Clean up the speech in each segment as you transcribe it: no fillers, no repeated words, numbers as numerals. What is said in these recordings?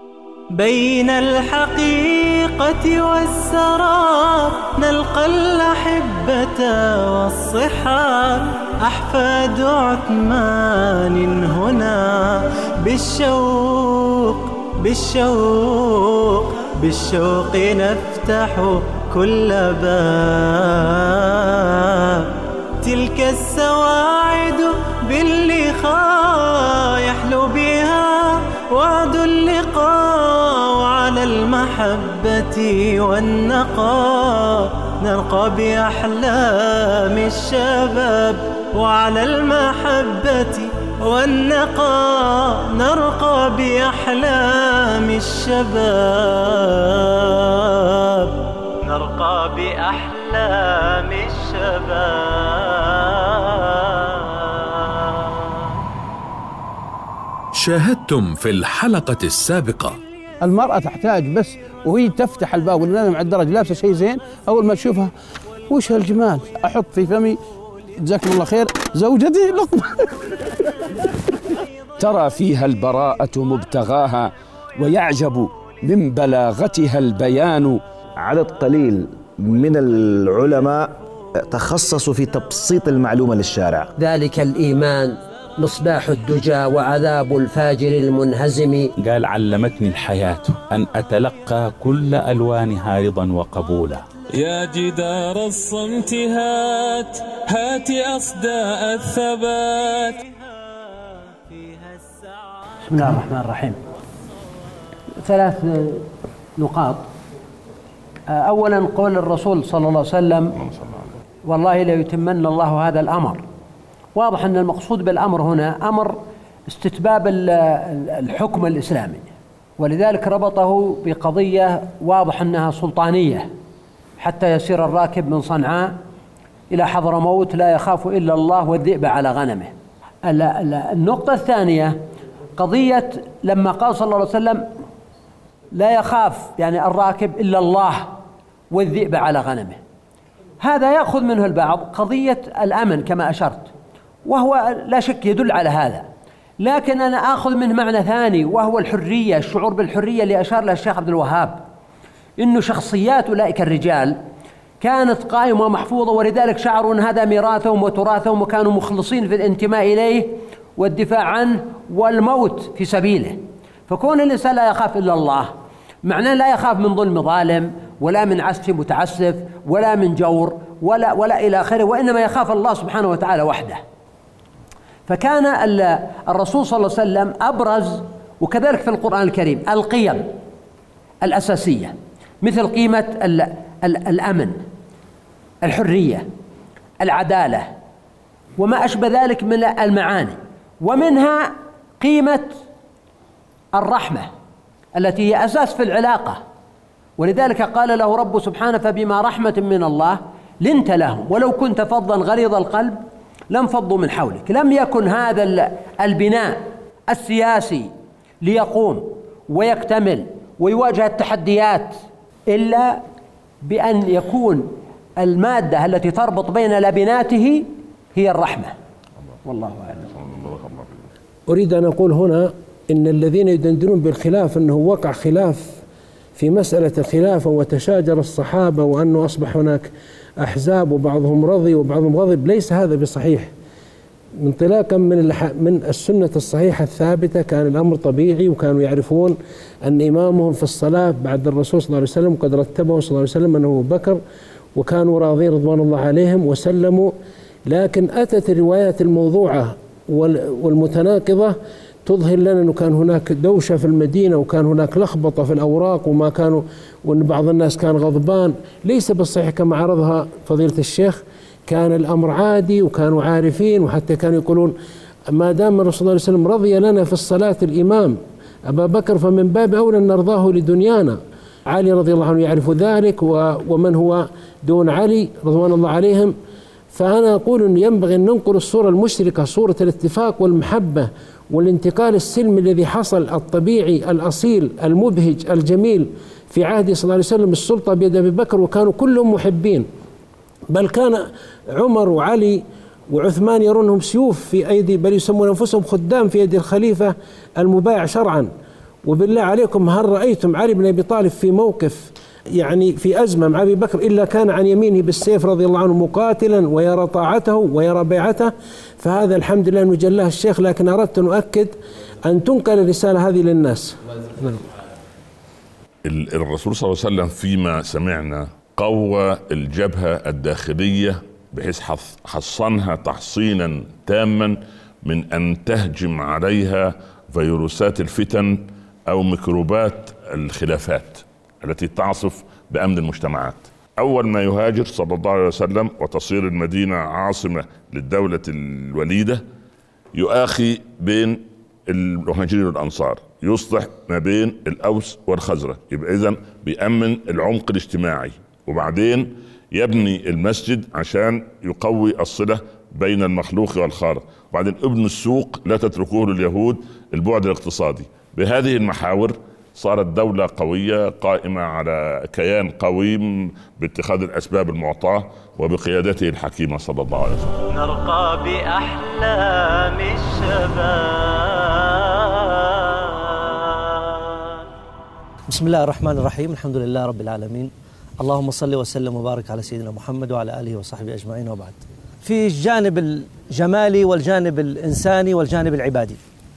بين الحقيقة والسراب نلقى الأحبة والصحاب، أحفاد عثمان هنا بالشوق نفتح كل باب. تلك السواعد باللقاء يحلو بها وعد اللقاء، وعلى المحبة والنقاء نرقى بأحلام الشباب، وعلى المحبة والنقاء نرقى بأحلام الشباب، نرقى بأحلام الشباب. شاهدتم في الحلقة السابقة المرأة تحتاج بس وهي تفتح الباب ولا مع الدرج لابسة شيء زين، أول ما تشوفها وش هالجمال، أحط في فمي جزاكم الله خير زوجتي لقمة. ترى فيها البراءة مبتغاها ويعجب من بلاغتها البيان. عدد قليل من العلماء تخصصوا في تبسيط المعلومة للشارع. ذلك الإيمان مصباح الدجى وعذاب الفاجر المنهزم. قال علمتني الحياة أن أتلقى كل ألوانها رضا وقبولا. يا جدار الصمت هات أصداء الثبات. بسم الله الرحمن الرحيم. 3 نقاط. أولا قول الرسول صلى الله عليه وسلم والله ليتمن الله هذا الأمر. واضح أن المقصود بالأمر هنا أمر استتباب الحكم الإسلامي، ولذلك ربطه بقضية واضح أنها سلطانية، حتى يسير الراكب من صنعاء إلى حضرموت لا يخاف إلا الله والذئب على غنمه. النقطة الثانية قضية لما قال صلى الله عليه وسلم لا يخاف يعني الراكب إلا الله والذئب على غنمه، هذا يأخذ منه البعض قضية الأمن كما أشرت، وهو لا شك يدل على هذا، لكن أنا آخذ منه معنى ثاني وهو الحرية، الشعور بالحرية اللي أشار لها الشيخ عبد الوهاب، إنه شخصيات أولئك الرجال كانت قائمة ومحفوظة، ولذلك شعروا أن هذا ميراثهم وتراثهم، وكانوا مخلصين في الانتماء إليه والدفاع عنه والموت في سبيله. فكون الإنسان لا يخاف إلا الله معناه لا يخاف من ظلم ظالم ولا من عسف متعسف ولا من جور ولا إلى آخره، وإنما يخاف الله سبحانه وتعالى وحده. فكان الرسول صلى الله عليه وسلم أبرز، وكذلك في القرآن الكريم، القيم الأساسية مثل قيمة الأمن، الحرية، العدالة، وما أشبه ذلك من المعاني، ومنها قيمة الرحمة التي هي أساس في العلاقة، ولذلك قال له رب سبحانه فبما رحمة من الله لنت لهم ولو كنت فظا غليظ القلب لانفضوا من حولك. لم يكن هذا البناء السياسي ليقوم ويكتمل ويواجه التحديات إلا بأن يكون المادة التي تربط بين لبناته هي الرحمة. والله أعلم. أريد أن أقول هنا إن الذين يدندنون بالخلاف أنه وقع خلاف في مسألة خلافة وتشاجر الصحابة وأنه أصبح هناك أحزاب وبعضهم رضي وبعضهم غضب، ليس هذا بصحيح. انطلاقا من السنة الصحيحة الثابتة كان الأمر طبيعي، وكانوا يعرفون أن إمامهم في الصلاة بعد الرسول صلى الله عليه وسلم قد رتبه صلى الله عليه وسلم أنه أبو بكر، وكانوا راضين رضوان الله عليهم وسلموا. لكن أتت الروايات الموضوعة والمتناقضة تظهر لنا أنه كان هناك دوشة في المدينة، وكان هناك لخبطة في الأوراق، وأن بعض الناس كان غضبان. ليس بالصحيح كما عرضها فضيلة الشيخ، كان الأمر عادي وكانوا عارفين، وحتى كانوا يقولون ما دام الرسول صلى الله عليه وسلم رضي لنا في الصلاة الإمام أبا بكر فمن باب أولى أن نرضاه لدنيانا. علي رضي الله عنه يعرف ذلك، ومن هو دون علي رضوان الله عليهم. فأنا أقول أن ينبغي أن ننقل الصورة المشركة، صورة الاتفاق والمحبة والانتقال السلمي الذي حصل الطبيعي الأصيل المبهج الجميل في عهد صلى الله عليه وسلم. السلطة بيد أبي بكر وكانوا كلهم محبين، بل كان عمر وعلي وعثمان يرونهم سيوف في أيدي، بل يسمون أنفسهم خدام في يد الخليفة المبايع شرعا. وبالله عليكم هل رأيتم علي بن أبي طالب في موقف يعني في أزمة مع أبي بكر إلا كان عن يمينه بالسيف رضي الله عنه مقاتلا ويرى طاعته ويرى بيعته؟ فهذا الحمد لله نجلاه الشيخ، لكن أردت أن أؤكد أن تنقل الرسالة هذه للناس. الرسول صلى الله عليه وسلم فيما سمعنا قوى الجبهة الداخلية بحيث حصنها تحصينا تاما من أن تهجم عليها فيروسات الفتن أو ميكروبات الخلافات التي تعصف بأمن المجتمعات. أول ما يهاجر صلى الله عليه وسلم وتصير المدينة عاصمة للدولة الوليدة يؤاخي بين المهاجرين والأنصار، يصلح ما بين الأوس والخزرج، يبقى إذن بيأمن العمق الاجتماعي، وبعدين يبني المسجد عشان يقوي الصلة بين المخلوق والخالق، وبعدين ابن السوق لا تتركوه لليهود البعد الاقتصادي. بهذه المحاور صارت دولة قوية قائمة على كيان قويم باتخاذ الأسباب المعطاة وبقيادته الحكيمة صلى الله عليه وسلم. نرقى بأحلام الشباب. بسم الله الرحمن الرحيم، الحمد لله رب العالمين، اللهم صل وسلم وبارك على سيدنا محمد وعلى آله وصحبه أجمعين، وبعد. في الجانب الجمالي والجانب الإنساني والجانب العبادي.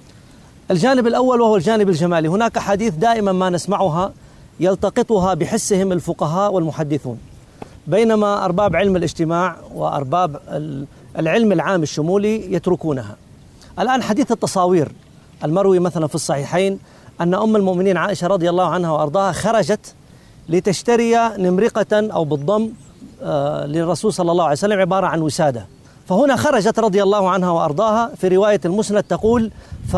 الجانب الأول وهو الجانب الجمالي، هناك حديث دائما ما نسمعها يلتقطها بحسهم الفقهاء والمحدثون، بينما أرباب علم الاجتماع وأرباب العلم العام الشمولي يتركونها. الآن حديث التصاوير المروي مثلا في الصحيحين أن أم المؤمنين عائشة رضي الله عنها وأرضاها خرجت لتشتري نمرقة أو بالضم للرسول صلى الله عليه وسلم عبارة عن وسادة، فهنا خرجت رضي الله عنها وأرضاها. في رواية المسند تقول: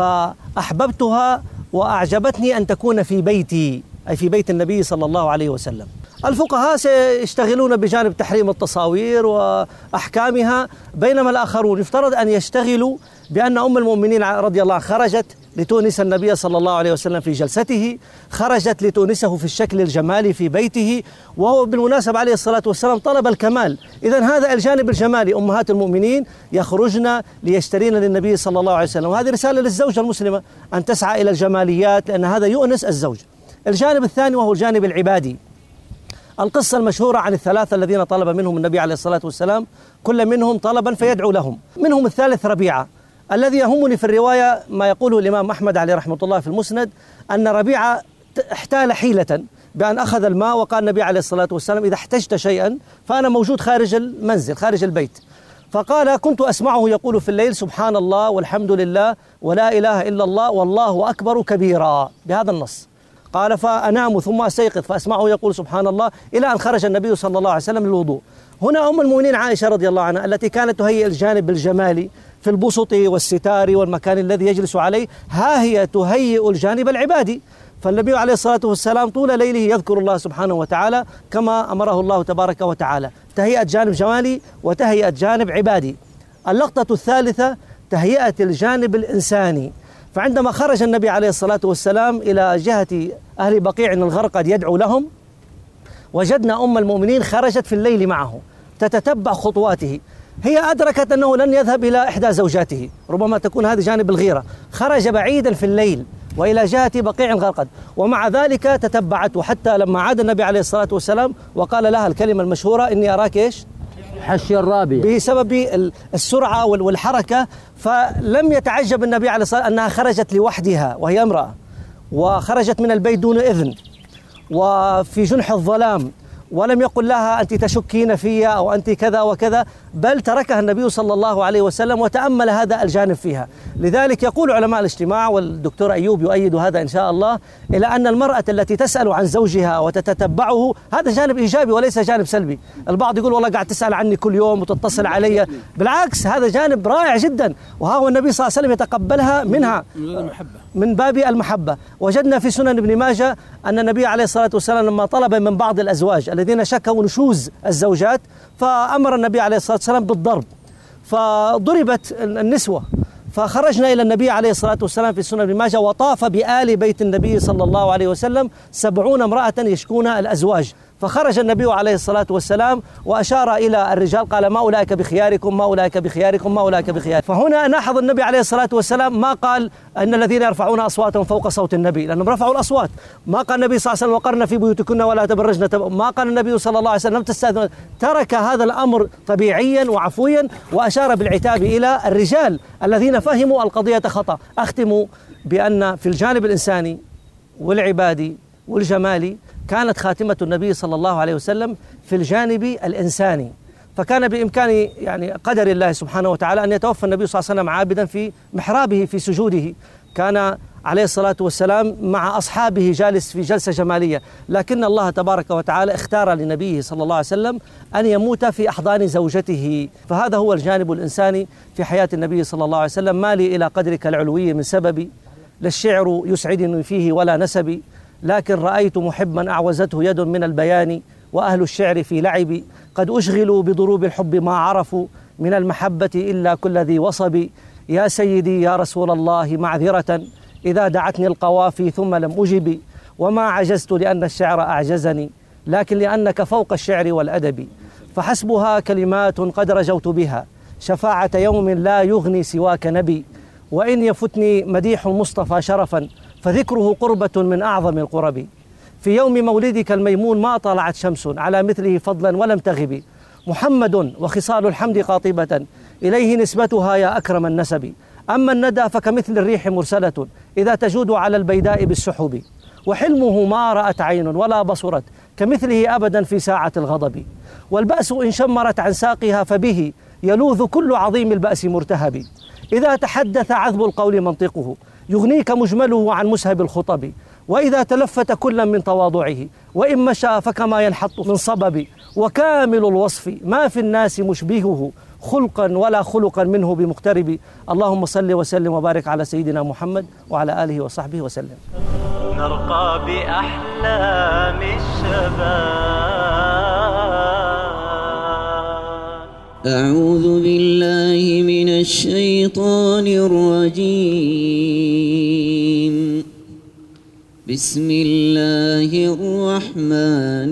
فأحببتها وأعجبتني أن تكون في بيتي، أي في بيت النبي صلى الله عليه وسلم. الفقهاء سيشتغلون بجانب تحريم التصاوير وأحكامها، بينما الآخرون يفترض أن يشتغلوا بأن أم المؤمنين رضي الله عنها خرجت لتونس النبي صلى الله عليه وسلم في جلسته، خرجت لتونسه في الشكل الجمالي في بيته، وهو بالمناسبة عليه الصلاة والسلام طلب الكمال. إذن هذا الجانب الجمالي، أمهات المؤمنين يخرجن ليشترين للنبي صلى الله عليه وسلم، وهذه رسالة للزوجة المسلمة أن تسعى إلى الجماليات، لأن هذا يؤنس الزوج. الجانب الثاني وهو الجانب العبادي، القصة المشهورة عن الثلاثة الذين طلب منهم النبي عليه الصلاة والسلام كل منهم طلبا فيدعو لهم، منهم الثالث ربيعة. الذي يهمني في الرواية ما يقوله الإمام أحمد عليه رحمة الله في المسند، أن ربيعة احتال حيلة بأن أخذ الماء، وقال النبي عليه الصلاة والسلام: إذا احتجت شيئا فأنا موجود خارج المنزل خارج البيت. فقال: كنت أسمعه يقول في الليل: سبحان الله والحمد لله ولا إله إلا الله والله أكبر كبيرا، بهذا النص. قال: فأنام ثم أستيقظ فأسمعه يقول سبحان الله، إلى أن خرج النبي صلى الله عليه وسلم للوضوء. هنا أم المؤمنين عائشة رضي الله عنها التي كانت تهيئ الجانب الجمالي في البسط والستار والمكان الذي يجلس عليه، ها هي تهيئ الجانب العبادي. فالنبي عليه الصلاة والسلام طول ليله يذكر الله سبحانه وتعالى كما أمره الله تبارك وتعالى، تهيئة جانب جمالي وتهيئة جانب عبادي. اللقطة الثالثة تهيئة الجانب الإنساني. فعندما خرج النبي عليه الصلاة والسلام إلى جهة أهل بقيع الغرقد يدعو لهم، وجدنا أم المؤمنين خرجت في الليل معه تتتبع خطواته. هي أدركت أنه لن يذهب إلى إحدى زوجاته، ربما تكون هذه جانب الغيرة، خرج بعيدا في الليل وإلى جهة بقيع الغرقد، ومع ذلك تتبعته حتى لما عاد النبي عليه الصلاة والسلام وقال لها الكلمة المشهورة: إني أراك إيش؟ حشي الرابية، بسبب السرعة والحركة. فلم يتعجب النبي عليه الصلاة والسلام أنها خرجت لوحدها وهي امرأة، وخرجت من البيت دون إذن وفي جنح الظلام، ولم يقل لها أنت تشكين في أو أنت كذا وكذا، بل تركها النبي صلى الله عليه وسلم وتأمل هذا الجانب فيها. لذلك يقول علماء الاجتماع، والدكتور أيوب يؤيد هذا إن شاء الله، إلى أن المرأة التي تسأل عن زوجها وتتتبعه هذا جانب إيجابي وليس جانب سلبي. البعض يقول والله قاعد تسأل عني كل يوم وتتصل علي، بالعكس هذا جانب رائع جدا، وها هو النبي صلى الله عليه وسلم يتقبلها منها من باب المحبة. وجدنا في سنن ابن ماجه أن النبي عليه الصلاة والسلام لما طلب من بعض الأزواج الذين شكوا نشوز الزوجات، فأمر النبي عليه الصلاة والسلام بالضرب، فضربت النسوة. فخرجنا إلى النبي عليه الصلاة والسلام في سنن ابن ماجه، وطاف بآل بيت النبي صلى الله عليه وسلم 70 امرأة يشكون الأزواج، فخرج النبي عليه الصلاة والسلام وأشار إلى الرجال قال ما أولئك بخياركم ما أولئك بخياركم ما أولئك بخياركم. فهنا نلاحظ النبي عليه الصلاة والسلام ما قال أن الذين يرفعون أصواتهم فوق صوت النبي، لأنهم رفعوا الأصوات. ما قال النبي صلى الله عليه وسلم وقرن في بيوتكن ولا تبرجن، ما قال النبي صلى الله عليه وسلم تستأذن. ترك هذا الأمر طبيعيا وعفويا وأشار بالعتاب إلى الرجال الذين فهموا القضية خطأ. أختم بأن في الجانب الإنساني والعبادي والجمالي كانت خاتمة النبي صلى الله عليه وسلم في الجانب الإنساني، فكان بإمكان يعني قدر الله سبحانه وتعالى أن يتوفى النبي صلى الله عليه وسلم عابدا في محرابه في سجوده، كان عليه الصلاة والسلام مع أصحابه جالس في جلسة جمالية، لكن الله تبارك وتعالى اختار لنبيه صلى الله عليه وسلم أن يموت في أحضان زوجته. فهذا هو الجانب الإنساني في حياة النبي صلى الله عليه وسلم. ما لي إلى قدرك العلوي من سببي، لا الشعر يسعدني فيه ولا نسبي، لكن رأيت محبا أعوزته يد من البيان، وأهل الشعر في لعبي قد أشغلوا بضروب الحب ما عرفوا من المحبة إلا كل ذي وصب. يا سيدي يا رسول الله معذرة إذا دعتني القوافي ثم لم أجب، وما عجزت لأن الشعر أعجزني لكن لأنك فوق الشعر والأدب، فحسبها كلمات قد رجوت بها شفاعة يوم لا يغني سواك نبي، وإن يفتني مديح المصطفى شرفا فذكره قربة من أعظم القرب. في يوم مولدك الميمون ما طلعت شمس على مثله فضلا ولم تغب، محمد وخصال الحمد قاطبة إليه نسبتها يا أكرم النسب. أما الندى فكمثل الريح مرسلة إذا تجود على البيداء بالسحب، وحلمه ما رأت عين ولا بصرت كمثله أبدا في ساعة الغضب. والبأس إن شمرت عن ساقها فبه يلوذ كل عظيم البأس مرتهب. إذا تحدث عذب القول منطقه يغنيك مجمله عن مسهب الخطب، وإذا تلفت كلا من تواضعه وإن مشى فكما ينحط من صبب. وكامل الوصف ما في الناس مشبهه خلقا ولا خلقا منه بمقترب. اللهم صل وسلم وبارك على سيدنا محمد وعلى آله وصحبه وسلم. نرقى بأحلام الشباب. أعوذ بالله من الشيطان الرجيم. بسم الله الرحمن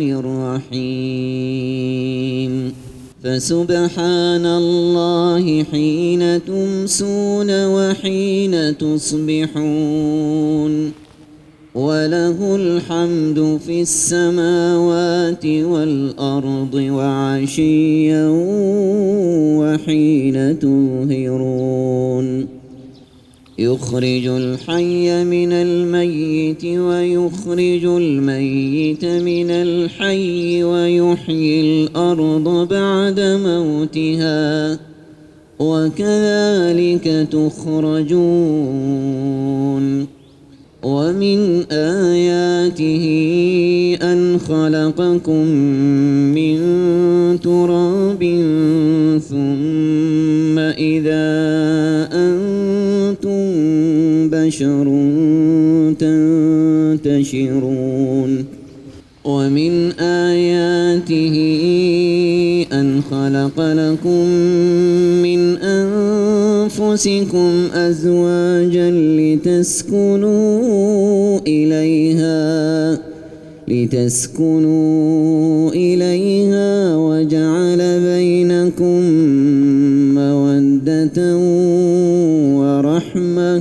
الرحيم. فسبحان الله حين تمسون وحين تصبحون، وله الحمد في السماوات والأرض وعشيا وحين تظهرون. يخرج الحي من الميت ويخرج الميت من الحي ويحيي الأرض بعد موتها وكذلك تخرجون. ومن آياته أن خلقكم من تراب ثم إذا أنتم بشر تنتشرون. ومن آياته أن خلق لكم من أنفسكم أزواجا لتسكنوا إليها وجعل بينكم مودة ورحمة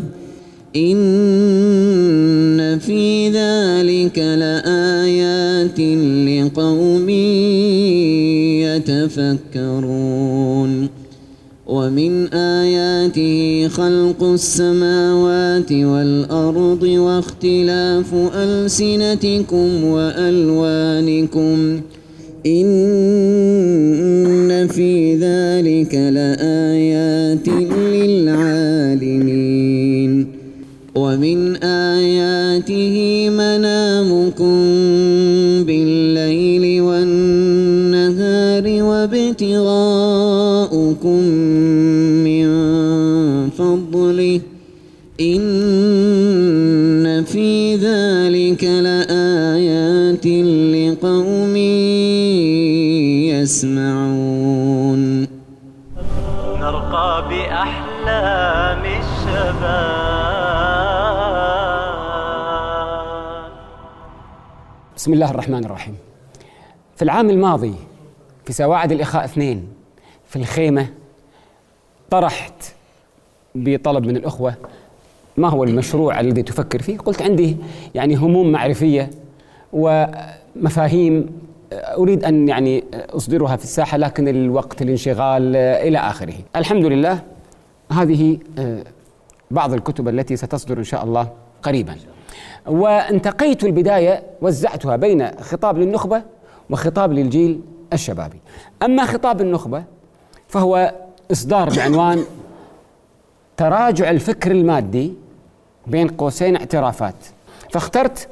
إن في ذلك لآيات لقوم يتفكرون. ومن آياته خلق السماوات والأرض واختلاف ألسنتكم وألوانكم إن في ذلك لآيات للعالمين. ومن آياته منامكم بالليل والنهار وابتغاؤكم من فضله إن في ذلك لآيات لقوم يسمعون. نرقى بأحلام الشباب. بسم الله الرحمن الرحيم. في العام الماضي في سواعد الإخاء 2 في الخيمة طرحت بطلب من الأخوة ما هو المشروع الذي تفكر فيه. قلت عندي يعني هموم معرفية ومفاهيم أريد أن يعني أصدرها في الساحة، لكن الوقت، الانشغال إلى آخره. الحمد لله هذه بعض الكتب التي ستصدر إن شاء الله قريبا. وانتقيت البداية وزعتها بين خطاب للنخبة وخطاب للجيل الشبابي. أما خطاب النخبة فهو إصدار بعنوان تراجع الفكر المادي بين قوسين اعترافات، فاخترت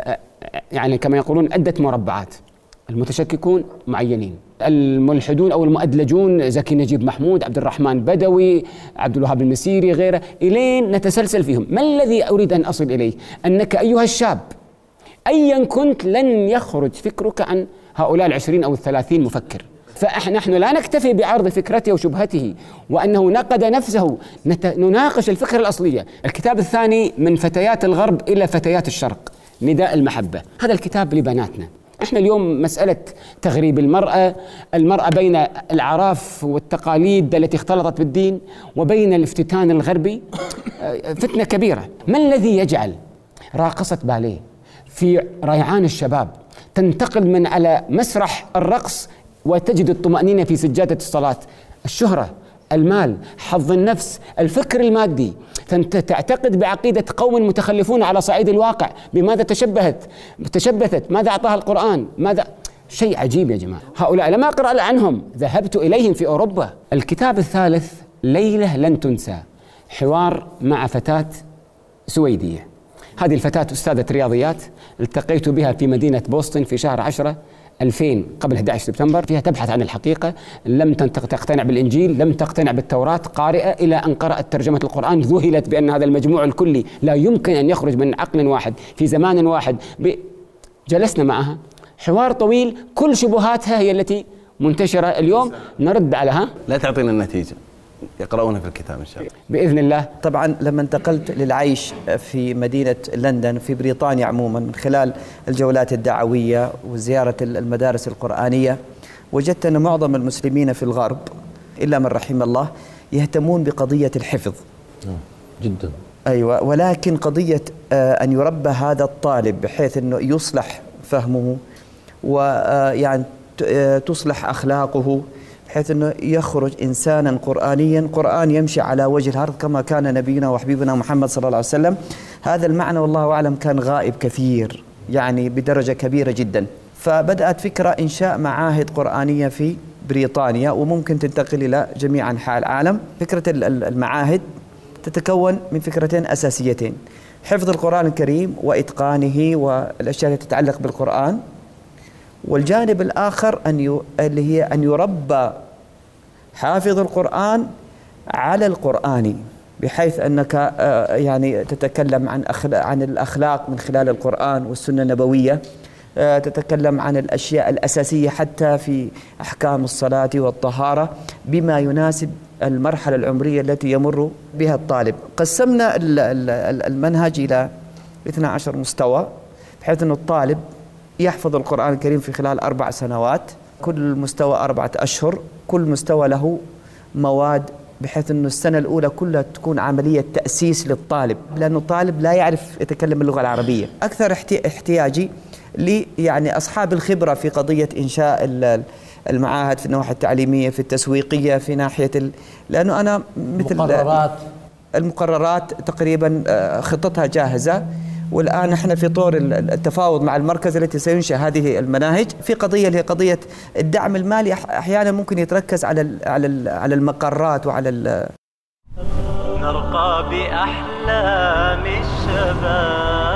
يعني كما يقولون عدة مربعات: المتشككون معينين، الملحدون أو المؤدلجون زكي نجيب محمود، عبد الرحمن بدوي، عبد الوهاب المسيري، غيره، إلين نتسلسل فيهم. ما الذي أريد أن أصل إليه؟ أنك أيها الشاب أيا كنت لن يخرج فكرك عن هؤلاء 20 أو 30 مفكر. فنحن لا نكتفي بعرض فكرته وشبهته وأنه نقد نفسه، نناقش الفكرة الأصلية. الكتاب الثاني من فتيات الغرب إلى فتيات الشرق، نداء المحبة. هذا الكتاب لبناتنا. احنا اليوم مسألة تغريب المرأة بين الأعراف والتقاليد التي اختلطت بالدين وبين الافتتان الغربي فتنة كبيرة. ما الذي يجعل راقصة باليه في ريعان الشباب تنتقل من على مسرح الرقص وتجد الطمأنينة في سجادة الصلاة؟ الشهرة، المال، حظ النفس، الفكر المادي. فأنت تعتقد بعقيدة قوم متخلفون على صعيد الواقع. بماذا تشبثت؟ ماذا أعطاها القرآن؟ ماذا؟ شيء عجيب يا جماعة. هؤلاء لم أقرأ عنهم، ذهبت إليهم في أوروبا. الكتاب الثالث ليلة لن تنسى، حوار مع فتاة سويدية. هذه الفتاة أستاذة رياضيات، التقيت بها في مدينة بوسطن في شهر 10/2000 قبل 11 سبتمبر. فيها تبحث عن الحقيقة، لم تقتنع بالإنجيل، لم تقتنع بالتوراة، قارئة إلى أن قرأت ترجمة القرآن ذهلت بأن هذا المجموع الكلي لا يمكن أن يخرج من عقل واحد في زمان واحد. جلسنا معها حوار طويل، كل شبهاتها هي التي منتشرة اليوم نرد عليها. لا تعطينا النتيجة، يقرؤونها في الكتاب إن شاء الله بإذن الله. طبعا لما انتقلت للعيش في مدينة لندن في بريطانيا عموما من خلال الجولات الدعوية وزيارة المدارس القرآنية، وجدت أن معظم المسلمين في الغرب إلا من رحم الله يهتمون بقضية الحفظ جدا. أيوة، ولكن قضية أن يربى هذا الطالب بحيث أنه يصلح فهمه ويعني تصلح أخلاقه بحيث أنه يخرج إنسانا قرآنيا، قرآن يمشي على وجه الأرض كما كان نبينا وحبيبنا محمد صلى الله عليه وسلم. هذا المعنى والله أعلم كان غائب كثير، يعني بدرجة كبيرة جدا. فبدأت فكرة إنشاء معاهد قرآنية في بريطانيا، وممكن تنتقل إلى جميع أنحاء العالم. فكرة المعاهد تتكون من فكرتين أساسيتين: حفظ القرآن الكريم وإتقانه والأشياء التي تتعلق بالقرآن، والجانب الآخر اللي هي أن يربى حافظ القرآن على القرآن، بحيث أنك يعني تتكلم عن الأخلاق من خلال القرآن والسنة النبوية، تتكلم عن الأشياء الأساسية حتى في أحكام الصلاة والطهارة بما يناسب المرحلة العمرية التي يمر بها الطالب. قسمنا المنهج إلى 12 مستوى، بحيث أن الطالب يحفظ القرآن الكريم في خلال 4 سنوات، كل مستوى 4 أشهر، كل مستوى له مواد، بحيث أن السنة الأولى كلها تكون عملية تأسيس للطالب، لأن الطالب لا يعرف يتكلم اللغة العربية. أكثر احتياجي يعني أصحاب الخبرة في قضية إنشاء المعاهد في النواحي التعليمية، في التسويقية، في ناحية لأنه أنا مثل المقررات تقريبا خطتها جاهزة، والآن احنا في طور التفاوض مع المركز التي سينشأ هذه المناهج. في قضية اللي هي قضية الدعم المالي، أحيانا ممكن يتركز على المقرات وعلى نرقى بأحلام الشباب.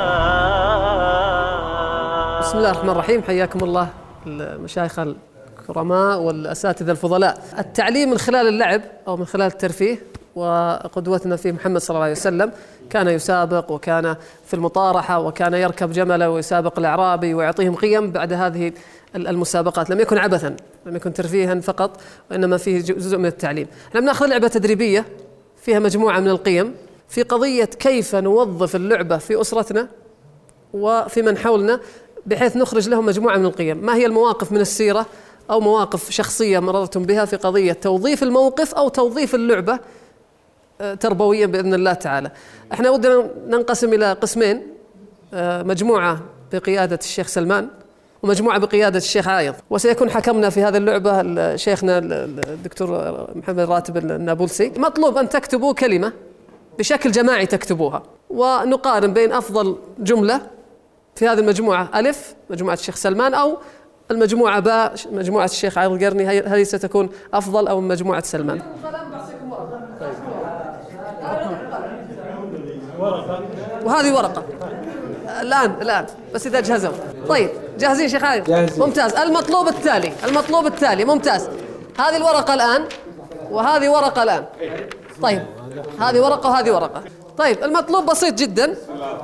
بسم الله الرحمن الرحيم، حياكم الله المشايخ الكرماء والأساتذة الفضلاء. التعليم من خلال اللعب أو من خلال الترفيه، وقدوتنا فيه محمد صلى الله عليه وسلم كان يسابق، وكان في المطارحة، وكان يركب جمله ويسابق الأعرابي ويعطيهم قيم بعد هذه المسابقات. لم يكن عبثا، لم يكن ترفيها فقط، وإنما فيه جزء من التعليم. احنا بناخذ لعبة تدريبية فيها مجموعة من القيم في قضية كيف نوظف اللعبة في أسرتنا وفي من حولنا بحيث نخرج لهم مجموعة من القيم. ما هي المواقف من السيرة أو مواقف شخصية مررتم بها في قضية توظيف الموقف أو توظيف اللعبة تربويا بإذن الله تعالى. احنا ودنا ننقسم إلى قسمين، مجموعة بقيادة الشيخ سلمان ومجموعة بقيادة الشيخ عايض، وسيكون حكمنا في هذه اللعبة شيخنا الدكتور محمد راتب النابلسي. مطلوب أن تكتبوا كلمة بشكل جماعي تكتبوها، ونقارن بين أفضل جملة في هذه المجموعة ألف مجموعة الشيخ سلمان أو المجموعة باء مجموعة الشيخ عايض القرني، هذه ستكون أفضل أو مجموعة سلمان. وهذه ورقة الآن بس إذا جهزوا. طيب جاهزين شيخ عايض؟ ممتاز. المطلوب التالي ممتاز. هذه الورقة الآن وهذه ورقة الآن. طيب هذه ورقة وهذه ورقة. طيب المطلوب بسيط جدا.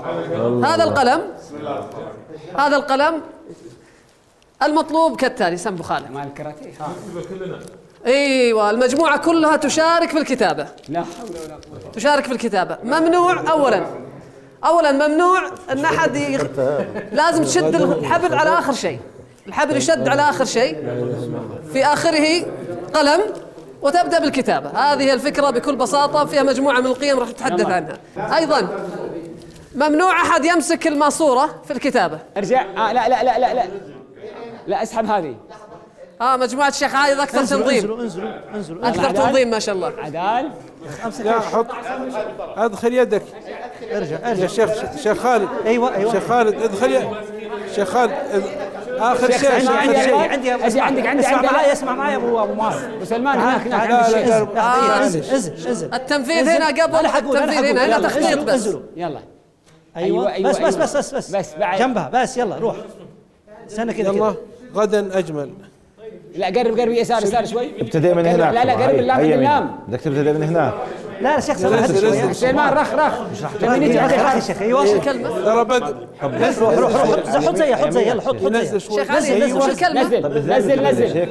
هذا القلم المطلوب كالتالي. سم أبو خالد. مال الكراتيه. ايوه المجموعة كلها تشارك في الكتابة. لا حول ولا قوة. تشارك في الكتابة. ممنوع أولا ممنوع أن أحد لازم تشد الحبل على آخر شيء. الحبل يشد على آخر شيء، في آخره قلم، وتبدأ بالكتابة. هذه الفكرة بكل بساطة، فيها مجموعة من القيم راح نتحدث عنها. أيضا ممنوع أحد يمسك الماسورة في الكتابة. ارجع. لا لا لا لا لا لا اسحب هذه. مجموعة الشيخ عايض أكثر تنظيم. انزلوا أكثر تنظيم ما شاء الله. عدال لا حط ادخل يدك. ارجع يا شيخ خالد. ايوه شيخ خالد ادخل شيخ خالد اخر شيء. عندي اسمع معي ابو ماهر وسلمان هناك. لا انزل. التنفيذ هنا قبل التنفيذ هنا تخطيط بس. يلا. ايوه بس جنبها بس. يلا روح استنى كذا. يلا غدا اجمل. لا قرب يسار شوي. ابتدي من هناك. لا قرب اللام. بدك تبتدي من هناك. لا يا شيخ سلمان سلمان رخ لما نيجي يا شيخ. ايوه كلمه ترى بدء. روح حط زي يلا حط زي شيخ علي نزل الكلمه. نزل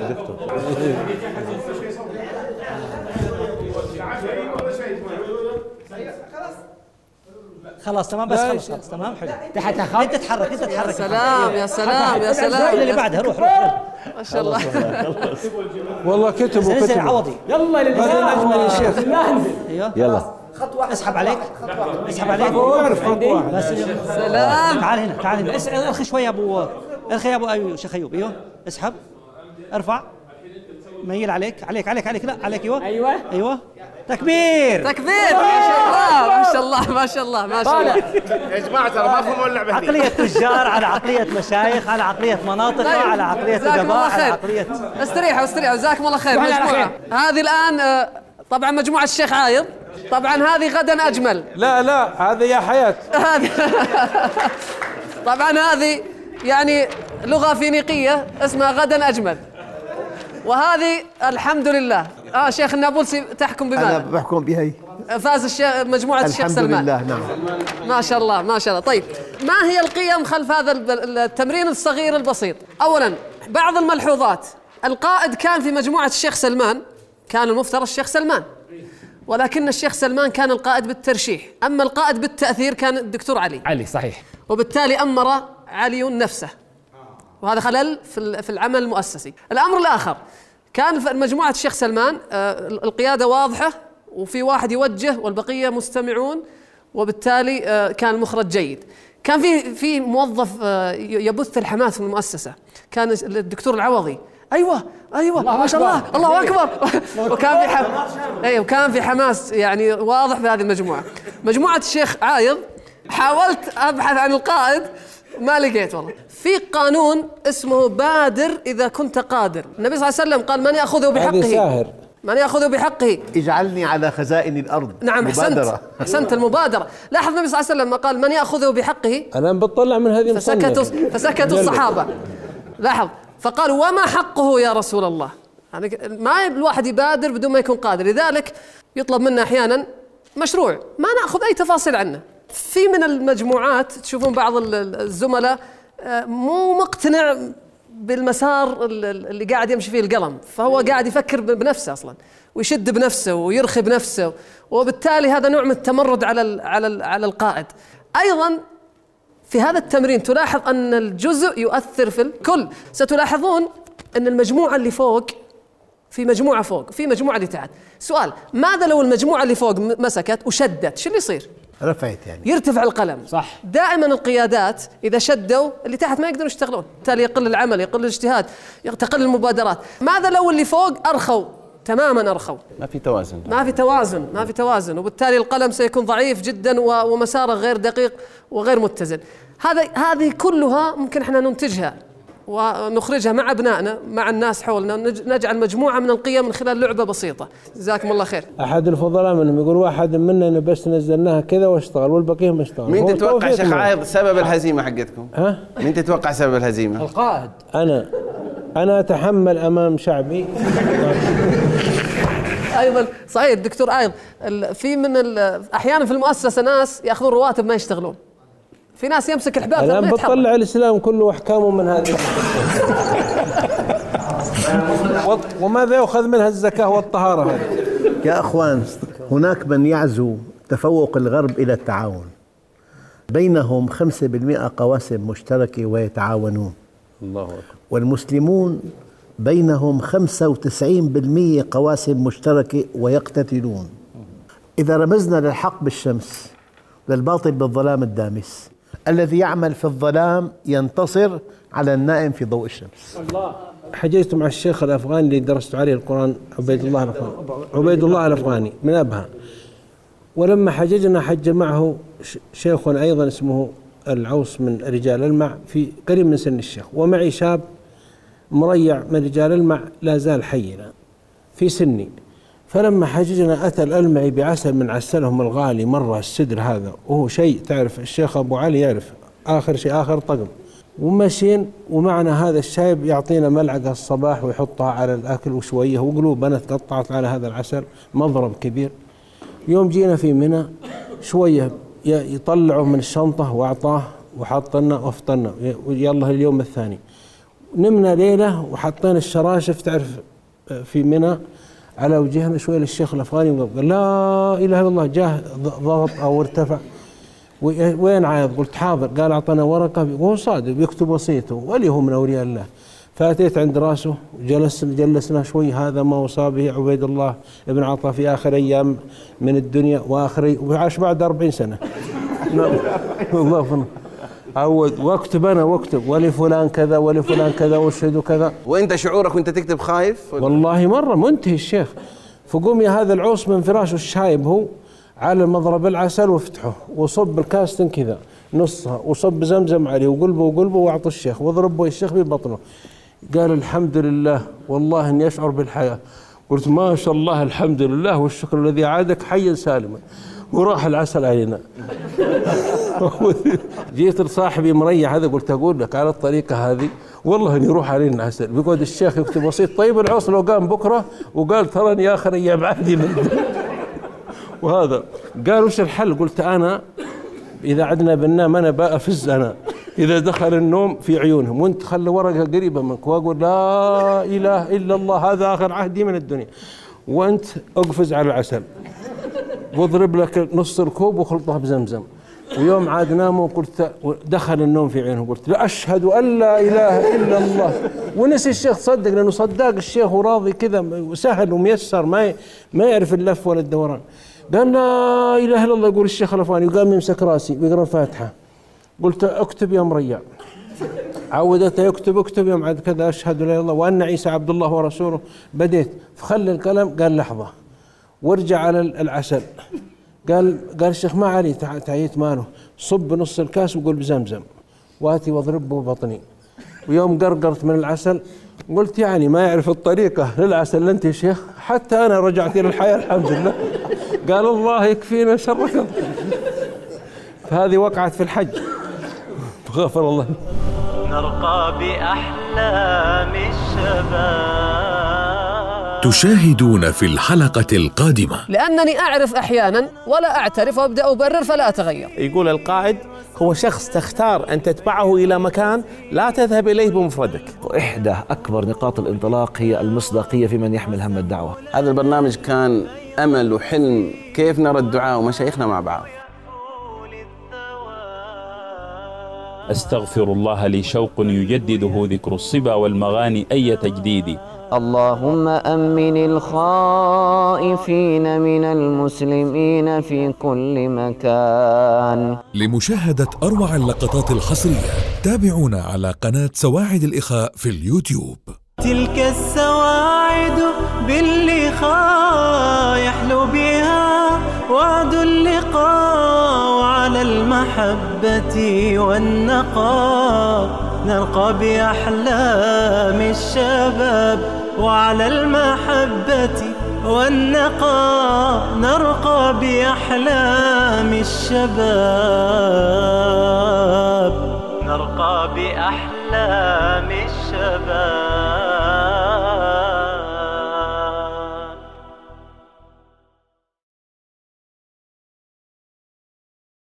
خلاص تمام. بس خلاص تمام حلو. تحت خط. انت تحرك يا سلام. روح ما شاء الله. والله كتبوا عوضي. يلا هذا اجمل يا شيخ. يلا خطوة. اسحب عليك. اعرف خطوة. بس سلام. تعال هنا. ارخي شوية ابو ايوه شيخ ايوب. ايوه اسحب ارفع ميل عليك. لا عليك. ايوه تكبير. ما شاء الله. يا جماعه ترى ما فهموا اللعبه. عقليه تجار على عقليه مشايخ على عقليه مناطق على عقليه ادباء على عقليه. استريحوا جزاكم الله خير. مجموعه هذه الان طبعا مجموعه الشيخ عايض. طبعا هذه غدا اجمل. لا هذه يا حياه. طبعا هذه يعني لغه فينيقيه اسمها غدا اجمل. وهذه الحمد لله شيخ النابلسي تحكم بماذا؟ أنا بحكم بهي. فاز مجموعة الشيخ سلمان. الحمد لله. نعم ما شاء الله. طيب ما هي القيم خلف هذا التمرين الصغير البسيط؟ أولا بعض الملحوظات. القائد كان في مجموعة الشيخ سلمان، كان المفترض الشيخ سلمان، ولكن الشيخ سلمان كان القائد بالترشيح، أما القائد بالتأثير كان الدكتور علي. صحيح. وبالتالي أمر علي نفسه، وهذا خلل في العمل المؤسسي. الأمر الآخر كان في مجموعة الشيخ سلمان القيادة واضحة، وفي واحد يوجه والبقية مستمعون، وبالتالي كان المخرج جيد. كان في موظف يبث الحماس في المؤسسة، كان الدكتور العوضي. أيوة ما شاء الله أكبر. وكان في حماس يعني واضح في هذه المجموعة. مجموعة الشيخ عايض حاولت أبحث عن القائد ما لقيت والله. في قانون اسمه بادر إذا كنت قادر. النبي صلى الله عليه وسلم قال من يأخذ بحقه اجعلني على خزائن الأرض. نعم أحسنت المبادرة. لاحظ النبي صلى الله عليه وسلم قال من يأخذه بحقه. أنا بطلع من هذه فسكتوا الصحابة. لاحظ فقالوا وما حقه يا رسول الله. يعني ما الواحد يبادر بدون ما يكون قادر، لذلك يطلب منا أحيانا مشروع ما نأخذ أي تفاصيل عنه. في من المجموعات تشوفون بعض الزملاء مو مقتنع بالمسار اللي قاعد يمشي فيه القلم، فهو قاعد يفكر بنفسه أصلا ويشد بنفسه ويرخي بنفسه، وبالتالي هذا نوع من التمرد على القائد. أيضا في هذا التمرين تلاحظ أن الجزء يؤثر في الكل. ستلاحظون أن المجموعة اللي فوق في مجموعة فوق، في مجموعة اللي تحت. سؤال: ماذا لو المجموعة اللي فوق مسكت وشدت؟ شو اللي يصير؟ رفعت يعني يرتفع القلم. صح. دائما القيادات إذا شدوا اللي تحت ما يقدروا يشتغلون، بالتالي يقل العمل، يقل الاجتهاد، تقل المبادرات. ماذا لو اللي فوق أرخوا تماما، أرخوا؟ ما في توازن، ما في توازن، وبالتالي القلم سيكون ضعيف جدا ومساره غير دقيق وغير متزن. هذه كلها ممكن احنا ننتجها ونخرجها مع أبنائنا، مع الناس حولنا، نجعل مجموعة من القيم من خلال لعبة بسيطة. جزاكم الله خير. أحد الفضلاء منهم يقول: واحد مننا بس نزلناها كذا واشتغل والبقية ما اشتغل. مين تتوقع شيخ عايض سبب الهزيمة حقتكم؟ ها؟ مين تتوقع سبب الهزيمة؟ القائد. أنا أتحمل أمام شعبي. أيضا صحيح الدكتور عايض، في من أحيانا في المؤسسة ناس يأخذون رواتب ما يشتغلون، في ناس يمسك الحباب. أنا بطلع الإسلام كله أحكامه من هذه وماذا يؤخذ منها الزكاة والطهارة هذه. يا أخوان، هناك من يعزو تفوق الغرب إلى التعاون، بينهم 5% قواسم مشتركة ويتعاونون. الله أكبر. والمسلمون بينهم 95% قواسم مشتركة ويقتتلون. إذا رمزنا للحق بالشمس للباطل بالظلام الدامس، الذي يعمل في الظلام ينتصر على النائم في ضوء الشمس. الله. حججت مع الشيخ الأفغاني اللي درست عليه القرآن، عبيد الله الأفغاني من أبها. ولما حججنا حج معه شيخ أيضا اسمه العوص من رجال المع، في قريب من سن الشيخ، ومعي شاب مريع من رجال المع لا زال حينا في سني. فلما حججنا أتى الألمعي بعسل من عسلهم الغالي مرة، السدر هذا، وهو شيء تعرف الشيخ أبو علي يعرف آخر شيء آخر طقم. وماشيين ومعنا هذا الشايب يعطينا ملعقة الصباح ويحطها على الأكل وشوية، وقلوبنا تقطعت على هذا العسل، مضرب كبير. يوم جينا في منى شوية يطلعوا من الشنطة وأعطاه وحطنا وافطرنا، يلا اليوم الثاني نمنا ليلة وحطينا الشراشف تعرف في منى على وجهنا شوية للشيخ الأفغاني، قال: لا إله إلا الله. جاه ضغط أو ارتفع. وين عايض؟ قلت: حاضر. قال: أعطنا ورقة وهو صادق بيكتب وصيته ولي هو من أولياء الله. فأتيت عند راسه جلسنا شوي. هذا ما وصى به عبيد الله ابن عطا في آخر أيام من الدنيا وعاش بعد 40 سنة. الله عود. واكتب أنا واكتب ولفلان كذا ولفلان كذا واشهدوا كذا. وأنت شعورك وأنت تكتب خايف؟ والله مرة منتهي الشيخ. فقوم يا هذا العوص من فراشه الشايب هو على المضرب العسل وافتحه وصب الكاستن كذا نصها وصب زمزم عليه وقلبه واعطى الشيخ واضربه الشيخ ببطنه. قال: الحمد لله والله اني اشعر بالحياه. قلت: ما شاء الله الحمد لله والشكر الذي عادك حيا سالما. وراح العسل علينا. جيت لصاحبي مريح هذا قلت: اقول لك على الطريقه هذه والله اني يروح علينا العسل. بيقعد الشيخ يكتب وصية. طيب العوص لو قام بكره وقال: تراني اخر ايام عهدي من وهذا قال: وش الحل؟ قلت: انا اذا عدنا بننام انا بأفز انا اذا دخل النوم في عيونهم، وانت خلي ورقه قريبه منك واقول: لا اله الا الله هذا اخر عهدي من الدنيا، وانت اقفز على العسل واضرب لك نص الكوب وخلطها بزمزم. ويوم عاد ناموا قلت دخل النوم في عينه قلت: لا أشهد أن لا إله إلا الله. ونسي الشيخ تصدق لأنه صدق الشيخ وراضي كذا سهل وميسر ما يعرف اللف ولا الدوران. قال: لا إله إلا الله. يقول الشيخ الأفغاني وقام يمسك راسي ويقرأ الفاتحة. قلت: اكتب يا مريع. عودته يكتب يوم عاد كذا: أشهد لا إله إلا الله وأن عيسى عبد الله ورسوله. بديت فخلي القلم. قال: لحظة. وارجع على العسل. قال الشيخ: ما علي تعيت ماله. صب نص الكاس وقول بزمزم واتي واضربه ببطني. ويوم قرقرت من العسل قلت: يعني ما يعرف الطريقة للعسل انت يا شيخ. حتى انا رجعت الى الحياة الحمد لله. قال: الله يكفينا شرك. فهذه وقعت في الحج. غفر الله. نرقى بأحلام الشباب. تشاهدون في الحلقة القادمة. لأنني أعرف أحيانا ولا أعترف وأبدأ أبرر فلا أتغير. يقول القائد هو شخص تختار أن تتبعه إلى مكان لا تذهب إليه بمفردك. إحدى أكبر نقاط الانطلاق هي المصداقية في من يحمل هم الدعوة. هذا البرنامج كان أمل وحلم كيف نرى الدعاء ومشايخنا مع بعض. أستغفر الله لي شوق يجدده ذكر الصبا والمغاني أي تجديد. اللهم أمن الخائفين من المسلمين في كل مكان. لمشاهدة أروع اللقطات الحصرية تابعونا على قناة سواعد الإخاء في اليوتيوب. تلك السواعد باللقاء يحلو بها وعد اللقاء، وعلى المحبة والنقاء نرقى بأحلام الشباب، وعلى المحبة والنقاء نرقى بأحلام الشباب، نرقى بأحلام الشباب.